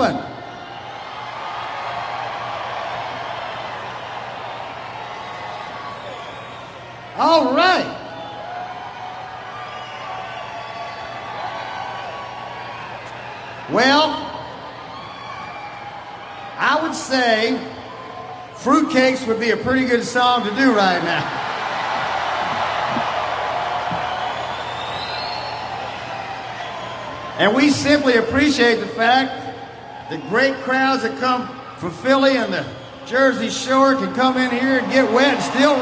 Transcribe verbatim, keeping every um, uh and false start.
open. All right. Well, I would say Fruitcakes would be a pretty good song to do right now. And we simply appreciate the fact that great crowds that come from Philly and the Jersey Shore can come in here and get wet and still